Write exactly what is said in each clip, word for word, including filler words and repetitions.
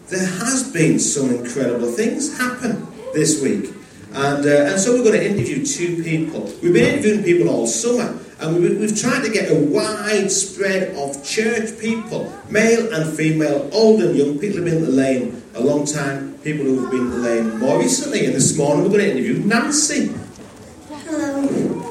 there has been some incredible things happen this week. And, uh, and so we're going to interview two people. We've been interviewing people all summer, and we've, we've tried to get a wide spread of church people, male and female, old and young, people who've been at the Lane a long time, people who've been at the Lane more recently. And this morning we're going to interview Nancy. Hello.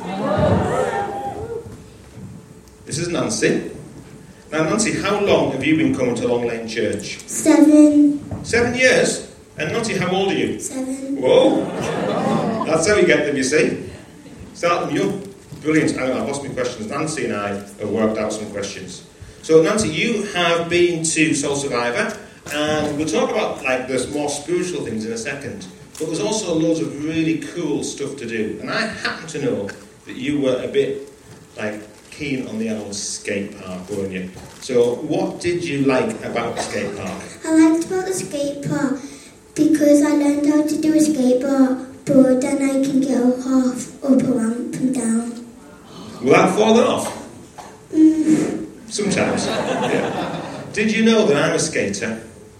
This is Nancy. Now, Nancy, how long have you been coming to Long Lane Church? Seven. Seven years? And Nancy, how old are you? Seven. Whoa! That's how you get them, you see. Start them young. Brilliant. Hang on, I've lost my questions. Nancy and I have worked out some questions. So, Nancy, you have been to Soul Survivor, and we'll talk about like there's more spiritual things in a second. But there's also loads of really cool stuff to do. And I happen to know that you were a bit like keen on the old skate park, weren't you? So, what did you like about the skate park? I liked about the skate park because I learned how to do a skateboard and I can go half up a ramp and down. Without falling off? Mm. Sometimes. Yeah. Did you know that I'm a skater?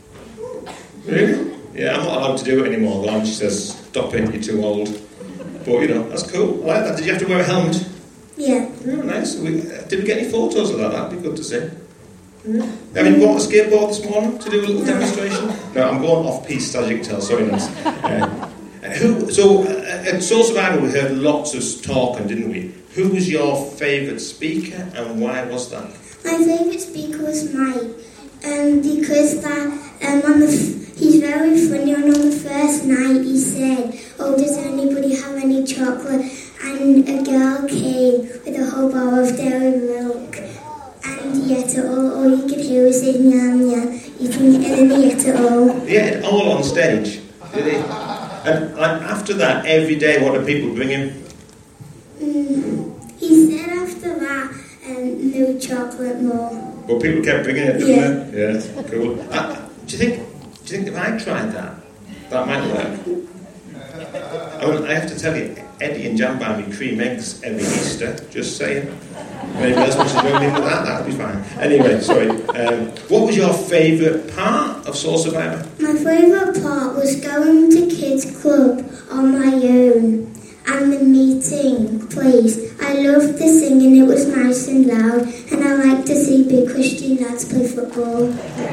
Really? Yeah, I'm not allowed to do it anymore. The lounge says, stop it, you're too old. But, you know, that's cool. I like that. Did you have to wear a helmet? Yeah. Yeah, nice. We, uh, did we get any photos of that? That'd be good to see. Yeah. Have you bought a skateboard this morning to do a little no. demonstration? No, I'm going off-piste, as you can tell. Sorry, Nancy. Uh, who, so, uh, at Soul Survivor, we heard lots of talking, didn't we? Who was your favourite speaker, and why was that? My favourite speaker was Mike, um, because that um, on the f- he's very funny. And on the first night, he said, "Oh, does anybody have any chocolate?" And a girl came with a whole bar of dairy milk. And he ate it all. All you could hear was his yam yam, eating it, and then he ate it all. He ate it all on stage, did he? And like, after that, every day, what do people bring him? Mm, he said after that, um, no chocolate more. But people kept bringing it, didn't yeah. they? Yeah, cool. Uh, do you think? Do you think if I tried that, that might work? I, mean, I have to tell you, Eddie and Jan buy me cream eggs every Easter. Just saying. If anybody else wants to join me with that, that'll be fine. Anyway, sorry. Um, what was your favourite part of Soul Survivor? My favourite part was going to Kids Club on my own and the meeting place. I loved the singing, it was nice and loud, and I liked to see big Christian lads play football.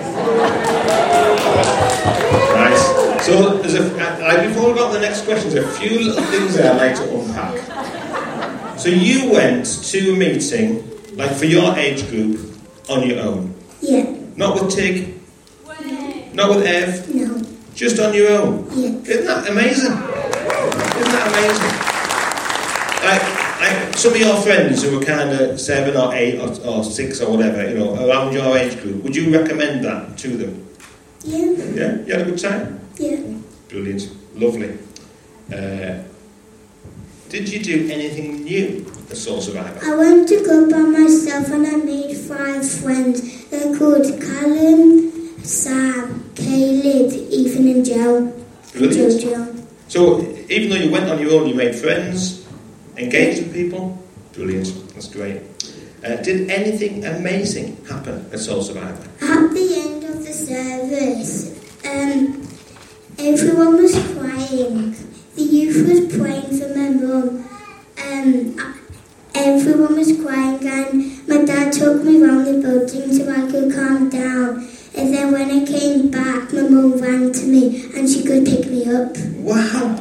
Nice. So, there's a, uh, before we got to the next question, there's a few little things that I'd like to unpack. So you went to a meeting, like for your age group, on your own? Yeah. Not with Tig? No. Not with Ev? No. Just on your own? Yeah. Isn't that amazing? Isn't that amazing? Like, like some of your friends who were kind of seven or eight or, or six or whatever, you know, around your age group, would you recommend that to them? Yeah. Yeah? You had a good time? Yeah. Brilliant. Lovely. Uh, did you do anything new at Soul Survivor? I went to go by myself and I made five friends. They're called Callum, Sam, Caleb, Ethan and Joe. Brilliant. Jojo. So, even though you went on your own, you made friends, engaged with people? Brilliant. That's great. Uh, did anything amazing happen at Soul Survivor? At the end of the service, um, everyone was crying. The youth was praying for my mum. Um, everyone was crying and my dad took me around the building so I could calm down. And then when I came back, my mum ran to me and she could pick me up. Wow!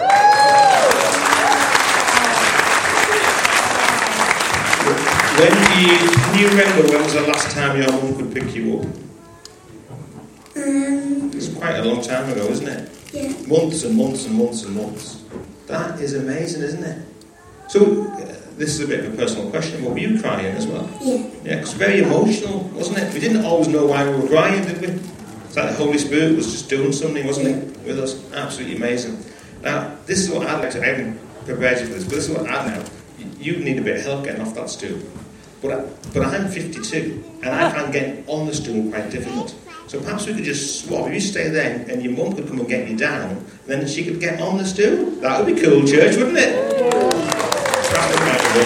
When do you, can you remember when was the last time your mum could pick you up? Um, It's quite a long time ago, isn't it? Yeah. Months and months and months and months. That is amazing, isn't it? So, uh, this is a bit of a personal question, but were you crying as well? Yeah. Yeah, because very emotional, wasn't it? We didn't always know why we were crying, did we? It's like the Holy Spirit was just doing something, wasn't yeah. it, with us? Absolutely amazing. Now, this is what I'd like to, I haven't prepared you for this, but this is what I'd know. You need a bit of help getting off that stool. But, I, but I'm fifty-two, and I find getting on the stool quite difficult. So perhaps we could just swap. If you stay there and your mum could come and get you down, and then she could get on the stool. That would be cool, church, wouldn't it? That would be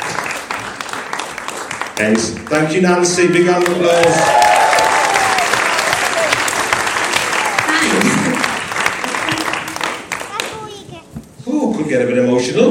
Thanks. Thank you, Nancy. Big round of applause.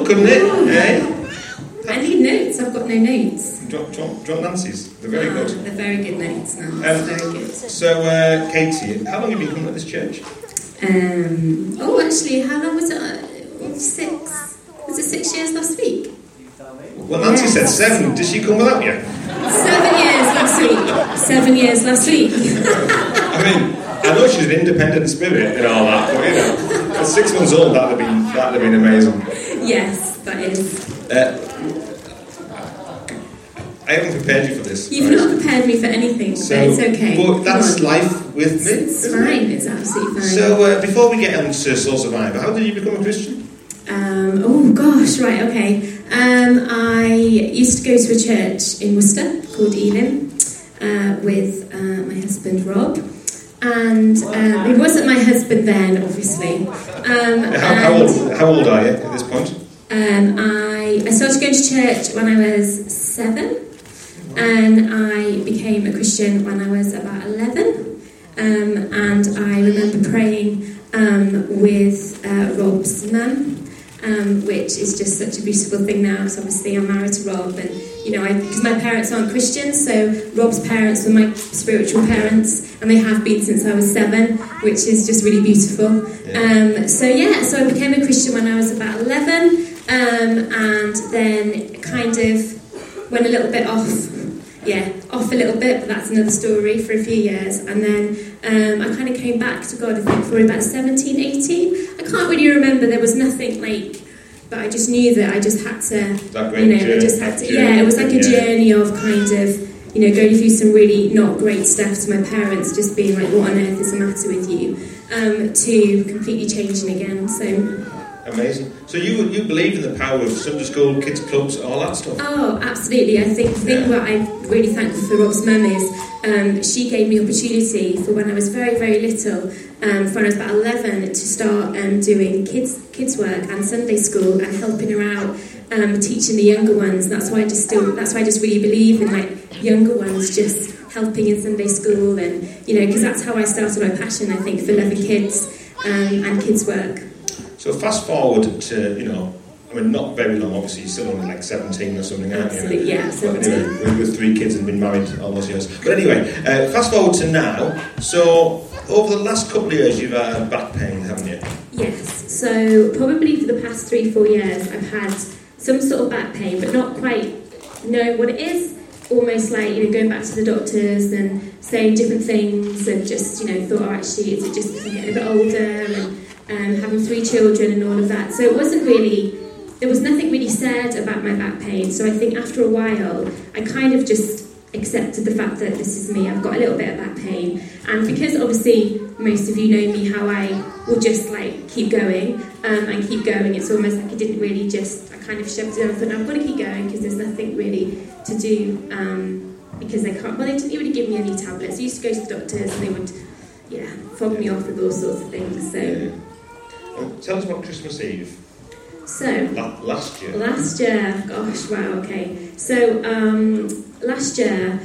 helpful, couldn't it? Oh. Eh? I need notes. I've got no notes. Do you want, do you want, do you want Nancy's? They're very Ah, good. They're very good notes now. Um, very good. So, uh, Katie, how long have you been coming to this church? Um, oh, actually, how long was it? Uh, six. Was it six years last week? Well, Nancy Yes. said seven. Did she come without you? Seven years last week. Seven years last week. I mean, I know she's an independent spirit and all that, but you know, at six months old, that'd have been that'd have been amazing. Yes, that is. Uh, I haven't prepared you for this. You've right? not prepared me for anything, So, but it's okay. But that's Come on. life with me. It's isn't fine. it? It's absolutely fine. So, uh, before we get into Soul Survivor, how did you become a Christian? Um, oh gosh, right, okay. Um, I used to go to a church in Worcester called Elim uh, with uh, my husband Rob, and um, he wasn't my husband then, obviously. Um, How, how and, old? How old are you at this point? Um, I I started going to church when I was seven, and I became a Christian when I was about eleven. Um, and I remember praying um, with uh, Rob's mum. Um, which is just such a beautiful thing now, because obviously I'm married to Rob, and you know, because my parents aren't Christians, so Rob's parents were my spiritual parents, and they have been since I was seven, which is just really beautiful. Yeah. Um, so yeah, so I became a Christian when I was about eleven, um, and then kind of went a little bit off, yeah, off a little bit, but that's another story for a few years, and then um, I kind of came back to God, I think, for about seventeen, eighteen. I can't really remember, there was nothing like, but I just knew that I just had to, That great you know, journey, I just had to, journey, yeah, it was like a yeah. journey of kind of, you know, going through some really not great stuff to my parents, just being like, what on earth is the matter with you, um, to completely changing again, so... Amazing. So you you believe in the power of Sunday school, kids clubs, all that stuff? Oh, absolutely. I think the thing Yeah. what I'm really thankful for Rob's mum is um, she gave me opportunity for when I was very, very little, um, for when I was about eleven, to start um, doing kids kids work and Sunday school and helping her out, um, teaching the younger ones. That's why I just still. That's why I just really believe in like younger ones just helping in Sunday school, and you know, because that's how I started my passion. I think for loving kids um, and kids work. So fast forward to, you know, I mean, not very long, obviously, you're still only like seventeen or something, aren't you? Absolutely, yeah, But seventeen. anyway, with, with three kids and been married all those years. But anyway, uh, fast forward to now. So, over the last couple of years, you've had back pain, haven't you? Yes, so probably for the past three, four years I've had some sort of back pain, but not quite know what it is. Almost like, you know, going back to the doctors and saying different things, and just, you know, thought, oh, actually, is it just because I'm getting a bit older, and um, having three children and all of that. So it wasn't really, there was nothing really said about my back pain. So I think after a while, I kind of just accepted the fact that this is me. I've got a little bit of back pain, and because obviously most of you know me, how I will just like keep going um, and keep going. It's almost like I didn't really just, I kind of shoved it. I thought, no, I've got to keep going because there's nothing really to do, um, because they can't, well, they didn't really give me any tablets. I used to go to the doctors and they would, yeah, fog me off with all sorts of things. So, Yeah. Um, tell us about Christmas Eve. so La- last year. Last year, gosh, wow, okay. So, um, last year,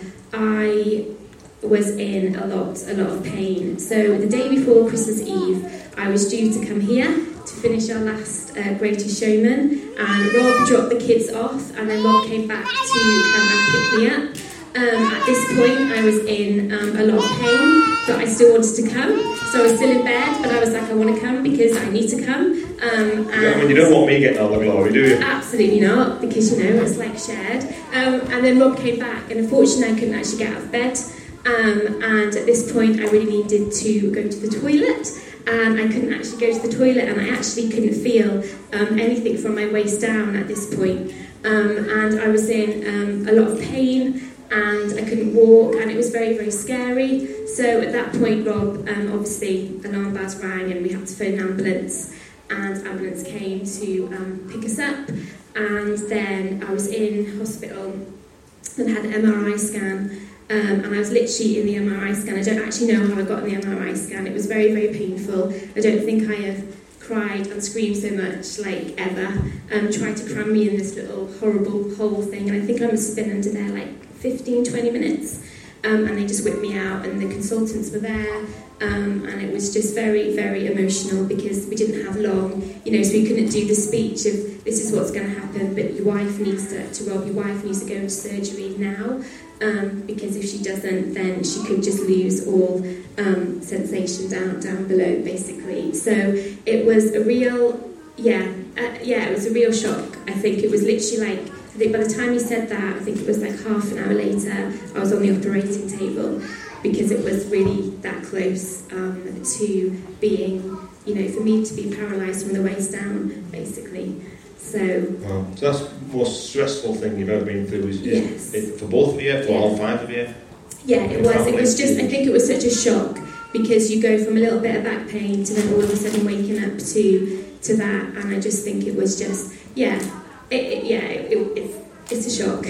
I was in a lot, a lot of pain. So, the day before Christmas Eve, I was due to come here to finish our last uh, Greatest Showman, and Rob dropped the kids off, and then Rob came back to come and pick me up. Um, at this point, I was in um, a lot of pain, but I still wanted to come. So I was still in bed, but I was like, I want to come because I need to come. Um, and Yeah, I mean, you don't want me getting all the glory, do you? Absolutely not, because, you know, it's like shared. Um, and then Rob came back, and unfortunately I couldn't actually get out of bed. Um, and at this point I really needed to go to the toilet, and I couldn't actually go to the toilet, and I actually couldn't feel um, anything from my waist down at this point. Um, and I was in um, a lot of pain, and I couldn't walk, and it was very, very scary. So at that point, Rob, um, obviously, alarm bells rang, and we had to phone an ambulance, and ambulance came to um, pick us up, and then I was in hospital and had an M R I scan, um, and I was literally in the M R I scan. I don't actually know how I got in the M R I scan. It was very, very painful. I don't think I have cried and screamed so much, like, ever. Um, tried to cram me in this little horrible hole thing, and I think I must have been under there, like, fifteen, twenty minutes, um, and they just whipped me out, and the consultants were there, um, and it was just very, very emotional, because we didn't have long, you know, so we couldn't do the speech of this is what's going to happen, but your wife needs to, to Rob, your wife needs to go into surgery now, um, because if she doesn't, then she could just lose all um, sensation down down below, basically. So it was a real, yeah, uh, yeah, it was a real shock. I think it was literally like, I think by the time he said that, I think it was like half an hour later, I was on the operating table, because it was really that close um, to being, you know, for me to be paralysed from the waist down, basically. So, wow. So that's the most stressful thing you've ever been through, is yes. it, for both of you, for yeah. all five of you? Yeah, it was. It was just, I think it was such a shock, because you go from a little bit of back pain to then all of a sudden waking up to to that, and I just think it was just, yeah, it, it, yeah, it, it, it's, it's a shock.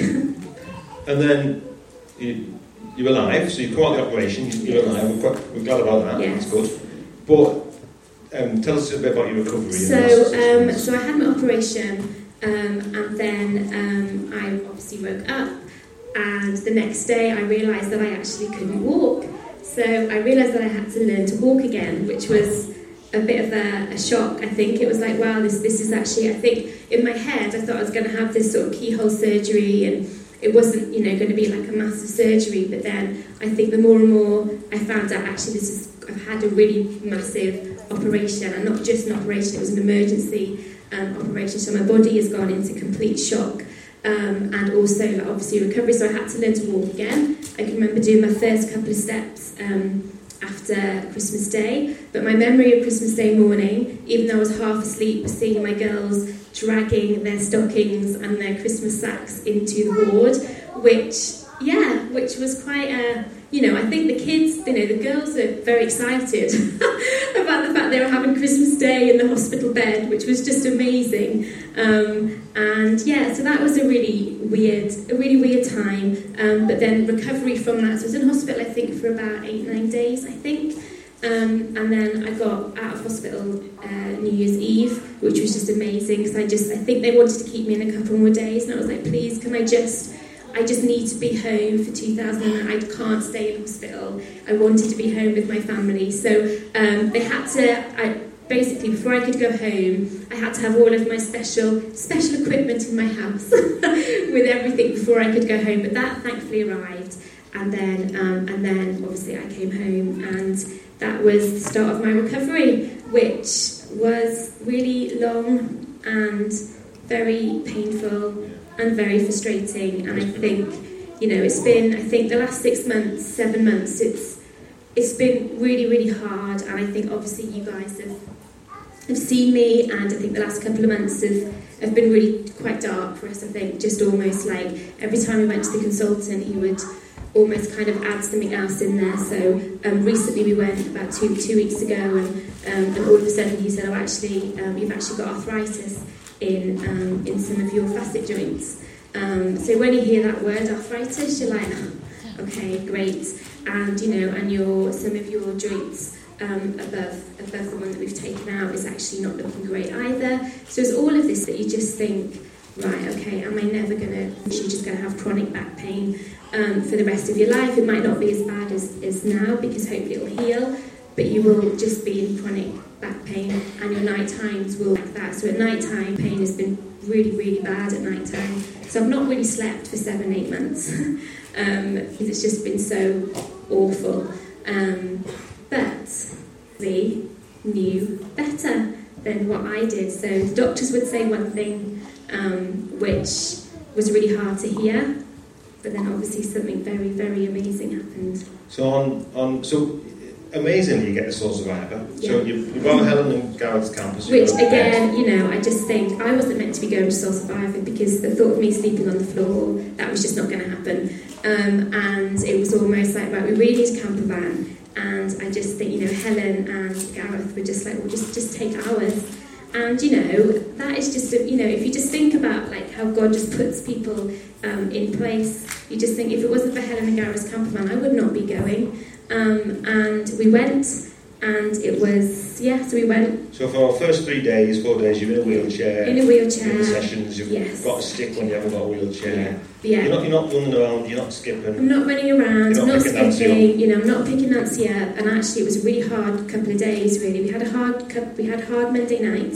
And then you, you're alive, so you come out of the operation, you're yes. alive, we're, quite, we're glad about that, yes. that's good. But um, tell us a bit about your recovery. So, um, so I had my operation, um, and then um, I obviously woke up, and the next day I realised that I actually couldn't walk. So I realised that I had to learn to walk again, which was a bit of a, a shock. I think it was like, wow, this this is actually, I think in my head I thought I was going to have this sort of keyhole surgery, and it wasn't, you know, going to be like a massive surgery. But then I think the more and more I found out, actually this is, I've had a really massive operation, and not just an operation, it was an emergency um, operation, so my body has gone into complete shock, um, and also like, obviously recovery, so I had to learn to walk again. I can remember doing my first couple of steps um, after Christmas Day, but my memory of Christmas Day morning, even though I was half asleep, was seeing my girls dragging their stockings and their Christmas sacks into the ward, which, yeah, which was quite a, you know, I think the kids, you know, the girls are very excited about the fact they were having Christmas Day in the hospital bed, which was just amazing. Um, and yeah, so that was a really weird, a really weird time. Um, but then recovery from that, so I was in hospital, I think, for about eight, nine days, I think. Um, and then I got out of hospital uh, New Year's Eve, which was just amazing, because I just, I think they wanted to keep me in a couple more days, and I was like, please, can I just... I just need to be home for two thousand. I can't stay in hospital. I wanted to be home with my family. So um, they had to, I, basically, before I could go home, I had to have all of my special special equipment in my house with everything before I could go home. But that thankfully arrived. And then, um, and then obviously I came home, and that was the start of my recovery, which was really long and very painful and very frustrating. And I think, you know, it's been, I think the last six months, seven months, it's it's been really, really hard. And I think obviously you guys have have seen me, and I think the last couple of months have, have been really quite dark for us. I think just almost like every time we went to the consultant, he would almost kind of add something else in there. So um, recently we went about two two weeks ago, and, um, and all of a sudden he said, oh, actually, um, you've actually got arthritis in um, in some of your facet joints. Um, so when you hear that word arthritis, you're like, oh, okay, great. And you know, and your some of your joints um, above above the one that we've taken out is actually not looking great either. So it's all of this that you just think, right, okay, am I never gonna? You're just gonna have chronic back pain um, for the rest of your life. It might not be as bad as, as now, because hopefully it'll heal, but you will just be in chronic back pain, and your night times will like that. So at night time, pain has been really, really bad at night time. So I've not really slept for seven, eight months. um, it's just been so awful. Um, but they knew better than what I did. So the doctors would say one thing, um, which was really hard to hear, but then obviously something very, very amazing happened. So on, on so. Amazingly, you get the Soul Survivor. Yeah. So you, you're on Helen and Gareth's campus. Which, again, you know, I just think I wasn't meant to be going to Soul Survivor, because the thought of me sleeping on the floor, that was just not going to happen. Um, and it was almost like, right, we really need a camper van. And I just think, you know, Helen and Gareth were just like, well, just, just take ours. And, you know, that is just, a, you know, if you just think about, like, how God just puts people um, in place, you just think, if it wasn't for Helen and Gareth's camper van, I would not be going. Um, and we went, and it was, yeah, so we went. So for our first three days, four days, you're in a wheelchair. In a wheelchair. In sessions, you've yes. got a stick when you haven't got a wheelchair. Yeah. yeah. You're not, you're not running around, you're not skipping. I'm not running around, you're I'm not, not skipping, you know, I'm not picking Nancy up. And actually it was a really hard couple of days, really. We had a hard, we had hard Monday nights.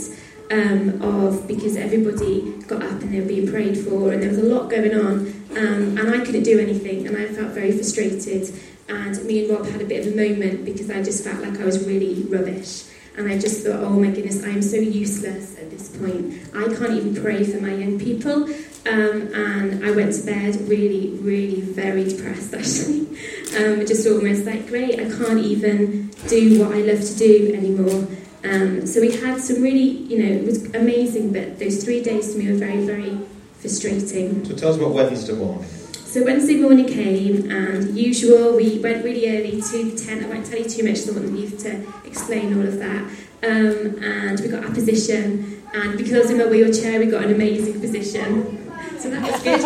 um, of, because everybody got up and they were being prayed for, and there was a lot going on, um, and I couldn't do anything, and I felt very frustrated. And me and Rob had a bit of a moment because I just felt like I was really rubbish. And I just thought, oh my goodness, I am so useless at this point. I can't even pray for my young people. Um, and I went to bed really, really very depressed, actually. Um, just almost like, great, I can't even do what I love to do anymore. Um, so we had some really, you know, it was amazing, but those three days to me were very, very frustrating. So tell us about Wednesday morning. So Wednesday morning came, and usual, we went really early to the tent. I won't tell you too much, I don't want the youth to explain all of that. Um, and we got our position, and because I was in my wheelchair, we got an amazing position. So that was good.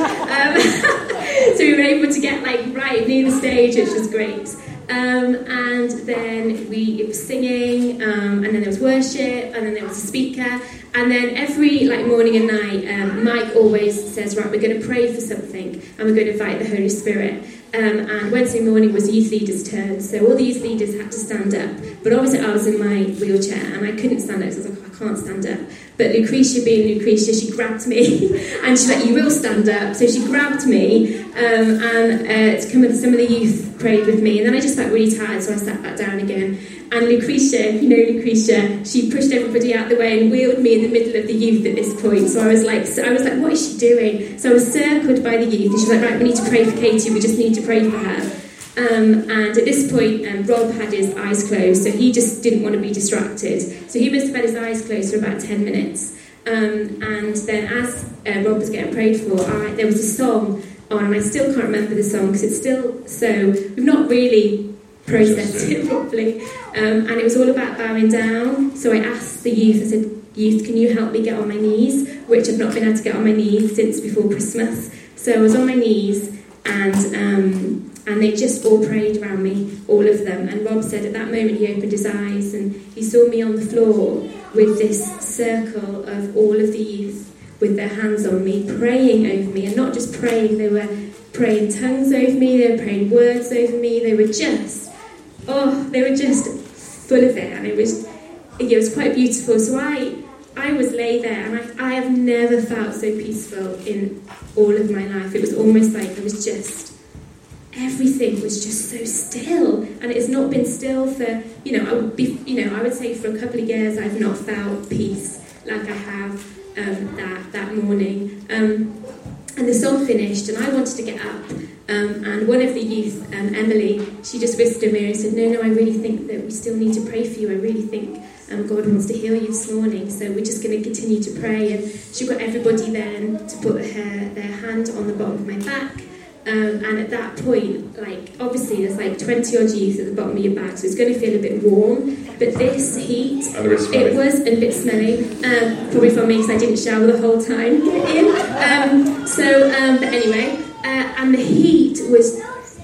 Um, so we were able to get like right near the stage, which was great. Um, and then we it was singing, um, and then there was worship, and then there was a speaker, and then every like morning and night, um, Mike always says, right, we're going to pray for something, and we're going to invite the Holy Spirit. Um, and Wednesday morning was youth leaders' turn, so all the youth leaders had to stand up. But obviously I was in my wheelchair, and I couldn't stand up, so I was like, I can't stand up. But Lucretia, being Lucretia, she grabbed me, and she's like, you will stand up. So she grabbed me, um, and uh, to come with some of the youth prayed with me, and then I just felt really tired, so I sat back down again. And Lucretia, you know Lucretia, she pushed everybody out the way and wheeled me in the middle of the youth at this point. So I was like, so I was like, what is she doing? So I was circled by the youth, and she was like, right, we need to pray for Katie, we just need to pray for her. Um, and at this point, um, Rob had his eyes closed, so he just didn't want to be distracted. So he must have had his eyes closed for about ten minutes. Um, and then as uh, Rob was getting prayed for, I, there was a song on, and I still can't remember the song, because it's still so, we've not really processed it properly. Um, and it was all about bowing down. So I asked the youth, I said, youth, can you help me get on my knees? Which I've not been able to get on my knees since before Christmas. So I was on my knees, and um, and they just all prayed around me, all of them. And Rob said at that moment he opened his eyes and he saw me on the floor with this circle of all of the youth with their hands on me, praying over me. And not just praying, they were praying tongues over me, they were praying words over me, they were just, oh, they were just full of it. And it was, it was quite beautiful. So I, I was lay there, and I, I have never felt so peaceful in all of my life. It was almost like I was just, everything was just so still, and it's not been still for, you know, I would be, you know, I would say for a couple of years I've not felt peace like I have um, that that morning. Um, and the song finished, and I wanted to get up, um, and one of the youth, um, Emily, she just whispered in my ear and said, no, no, I really think that we still need to pray for you. I really think um, God wants to heal you this morning, so we're just going to continue to pray. And she got everybody then to put her, their hand on the bottom of my back. Um, and at that point, like, obviously there's like twenty odd youth at the bottom of your back, so it's going to feel a bit warm. But this heat, it was a bit smelly, um, probably from me because I didn't shower the whole time in. Um, so, um, but anyway, uh, and the heat was,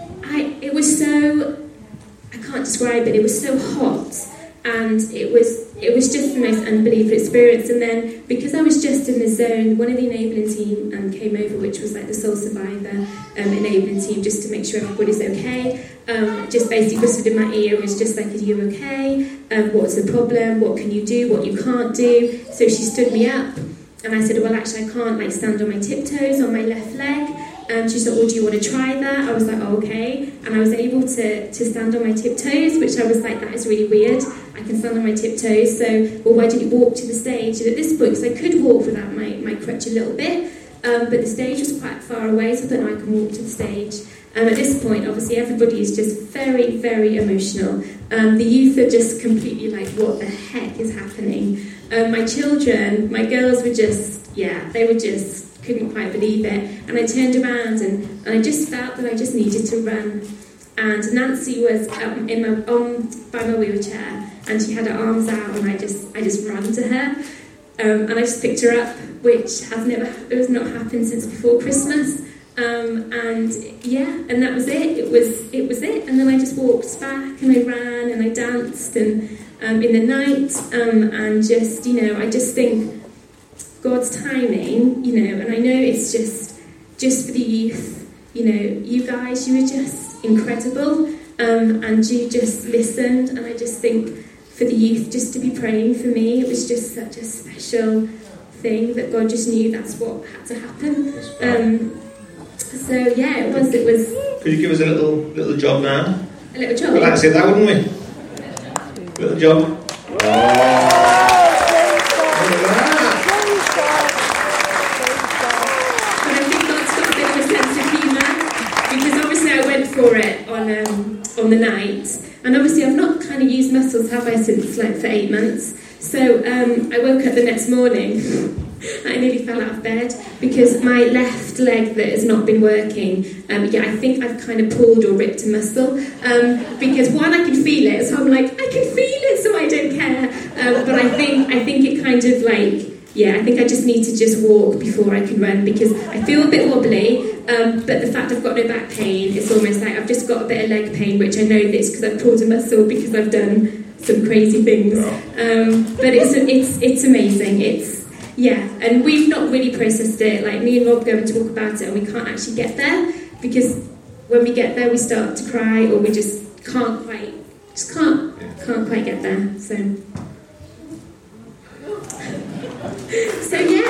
I, it was so, I can't describe it, it was so hot. And it was it was just the most unbelievable experience. And then, because I was just in the zone, one of the enabling team um, came over, which was like the Soul Survivor um, enabling team, just to make sure everybody's okay. Um, just basically whispered in my ear, was just like, are you okay? Um, what's the problem? What can you do? What you can't do? So she stood me up, and I said, well, actually, I can't like stand on my tiptoes on my left leg. Um, she said, well, do you want to try that? I was like, oh, okay. And I was able to, to stand on my tiptoes, which I was like, that is really weird. I can stand on my tiptoes, so, well, why didn't you walk to the stage? And at this point, because I could walk without my, my crutch a little bit, um, but the stage was quite far away, so I thought, no, I can walk to the stage. Um, at this point, obviously, everybody is just very, very emotional. Um, the youth are just completely like, what the heck is happening? Um, my children, my girls were just, yeah, they were just, couldn't quite believe it. And I turned around, and, and I just felt that I just needed to run. And Nancy was um, in my on by my wheelchair, and she had her arms out, and I just I just ran to her, um, and I just picked her up, which has never it has not happened since before Christmas. Um, and yeah, and that was it. It was it was it. And then I just walked back, and I ran, and I danced, and um, in the night, um, and just you know, I just think God's timing, you know, and I know it's just just for the youth. You know, you guys, you were just incredible, um, and you just listened, and I just think for for the youth just to be praying for me. It was just such a special thing that God just knew that's what had to happen. Um, so yeah, it was. It was. Could you give us a little little job now? A little job. We'd like to say that, wouldn't we? Little job. Oh. For it on um, on the night, and obviously I've not kind of used muscles, have I, since like for eight months. So um, I woke up the next morning. I nearly fell out of bed because my left leg that has not been working. Um, yeah, I think I've kind of pulled or ripped a muscle um, because one, I can feel it, so I'm like, I can feel it, so I don't care. Um, but I think I think it kind of like. Yeah, I think I just need to just walk before I can run because I feel a bit wobbly, um, but the fact I've got no back pain, it's almost like I've just got a bit of leg pain, which I know this because I've pulled a muscle because I've done some crazy things. Um, but it's it's it's amazing. It's yeah, and we've not really processed it. Like me and Rob go and talk about it, and we can't actually get there because when we get there, we start to cry, or we just can't quite, just can't can't quite get there. So. So yeah.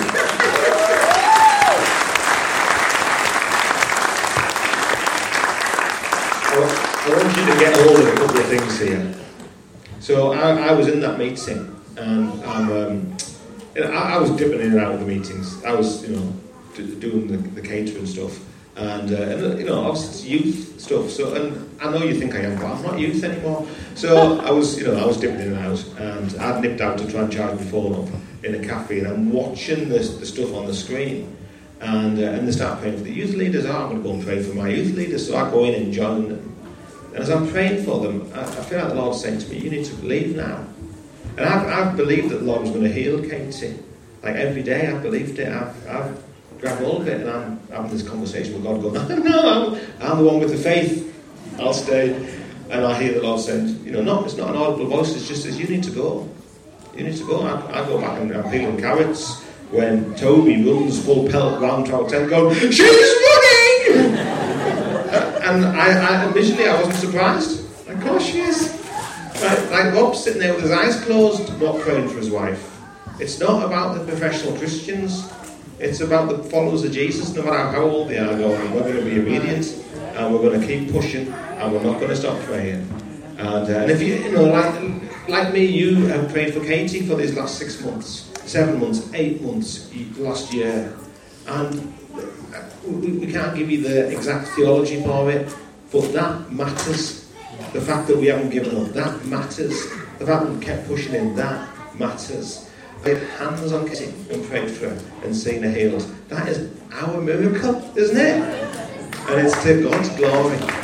well, I want you to get hold of a couple of things here. So I, I was in that meeting, and I'm, um, you know, I, I was dipping in and out of the meetings. I was, you know, d- doing the, the catering stuff, and, uh, and you know, obviously it's youth stuff. So, and I know you think I am, but I'm not youth anymore. So I was, you know, I was dipping in and out, and I'd nipped out to try and charge my phone up in a cafe, and I'm watching this, the stuff on the screen, and uh, and they start praying for the youth leaders. Oh, I'm going to go and pray for my youth leaders. So I go in and join them. And as I'm praying for them, I, I feel like the Lord's saying to me, you need to believe now. And I've, I've believed that the Lord was going to heal Katie. Like every day I've believed it. I've, I've grabbed hold of it, and I'm having this conversation with God going, no, I'm, I'm the one with the faith. I'll stay. And I hear the Lord saying, you know, no, it's not an audible voice, it's just as you need to go. You need to go. I, I go back and I'm peeling carrots when Toby runs full pelt round to our tent going, she's running! uh, and I, I initially I wasn't surprised. Of course she is. Like, like Rob's sitting there with his eyes closed, not praying for his wife. It's not about the professional Christians. It's about the followers of Jesus. No matter how old they are, going, we're going to be obedient, and we're going to keep pushing, and we're not going to stop praying. And, uh, and if you, you know, like, like me, you have prayed for Katie for these last six months, seven months, eight months, last year. And we, we can't give you the exact theology for it, but that matters. The fact that we haven't given up, that matters. The fact that we kept pushing in, that matters. Laid hands on Katie and prayed for her and seen her healed. That is our miracle, isn't it? And it's to God's glory.